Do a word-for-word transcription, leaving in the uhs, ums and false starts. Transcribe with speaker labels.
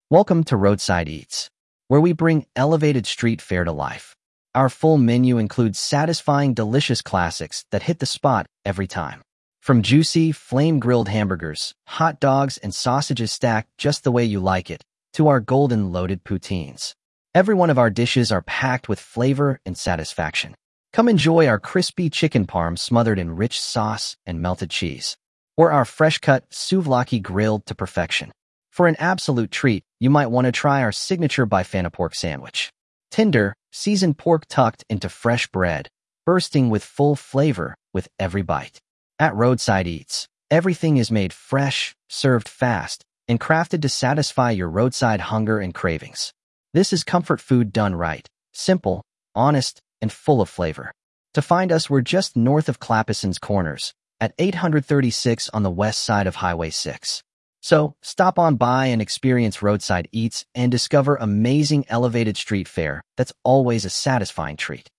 Speaker 1: Welcome to Roadside Eats, where we bring elevated street fare to life. Our full menu includes satisfying, delicious classics that hit the spot every time. From juicy, flame-grilled hamburgers, hot dogs, and sausages stacked just the way you like it, to our golden loaded poutines. Every one of our dishes are packed with flavor and satisfaction. Come enjoy our crispy chicken parm smothered in rich sauce and melted cheese, or our fresh-cut souvlaki grilled to perfection. For an absolute treat, you might want to try our signature Bifana pork sandwich. Tender, seasoned pork tucked into fresh bread, bursting with full flavor with every bite. At Roadside Eats, everything is made fresh, served fast, and crafted to satisfy your roadside hunger and cravings. This is comfort food done right, simple, honest, and full of flavor. To find us, we're just north of Clapperson's Corners, at eight thirty-six on the west side of Highway six. So, stop on by and experience Roadside Eats and discover amazing elevated street fare that's always a satisfying treat.